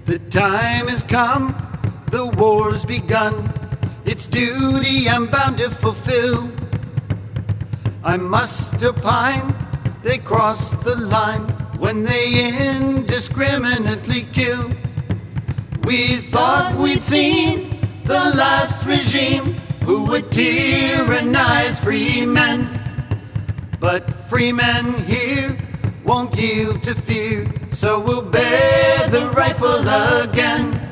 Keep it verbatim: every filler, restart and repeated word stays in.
The time has come, the war's begun. It's duty I'm bound to fulfill. I must opine, they crossed the line when they indiscriminately kill. We thought we'd seen the last regime who would tyrannize free men. But free men here won't yield to fear, so we'll bear the rifle again.